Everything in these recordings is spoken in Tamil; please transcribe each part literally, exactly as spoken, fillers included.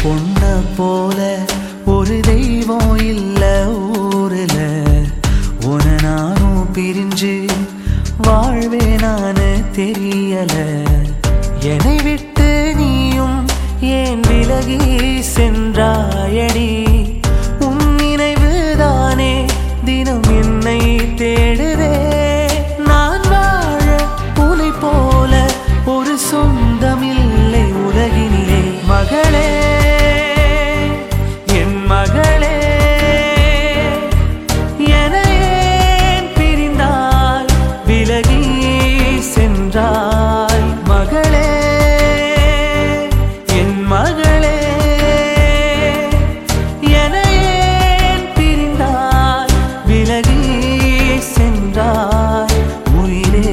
பொண்ண போல ஒரு தெய்வம் இல்ல ஊருல உன நானும் பிரிஞ்சு வாழ்வே நானு தெரியல என்னை விட்டு நீயும் ஏன் விலகி சென்றாயடி உன் நினைவுதானே தினம் என்னை தேடுதே நான் வாழ உனை போல ஒரு சொந்தமில்லை உலகினிலே மகளே என் மகளே என்னையேன் பிரிந்தாய் விலகி சென்றாய் மகளே என் மகளே என்னையேன் பிரிந்தாய் விலகி சென்றாய் உயிரே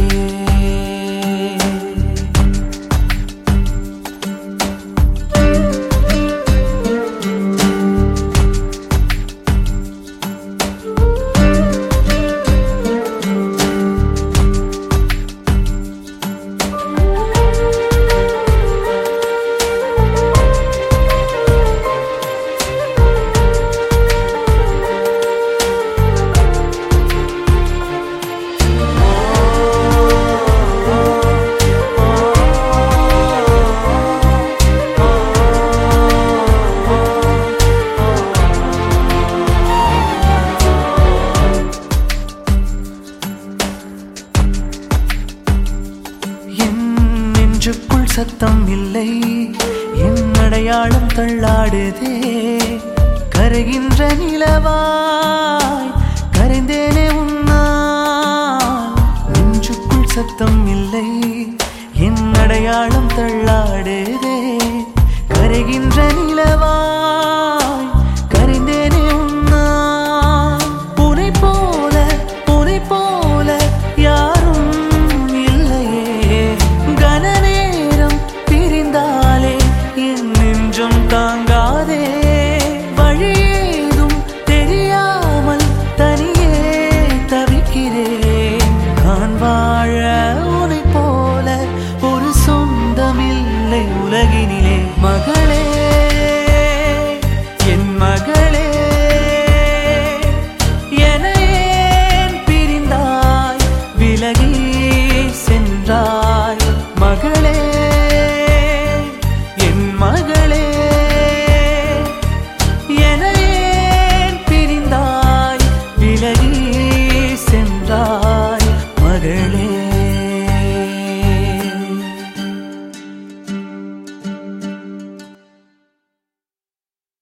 நெஞ்சுக்குள் சத்தம் இல்லை என் அடையாளம் தள்ளாடுதே கரைகின்ற நிலவாய் கரைந்தேனே உன்னால் நெஞ்சுக்குள் சத்தம் இல்லை என் அடையாளம் தள்ளாடுதே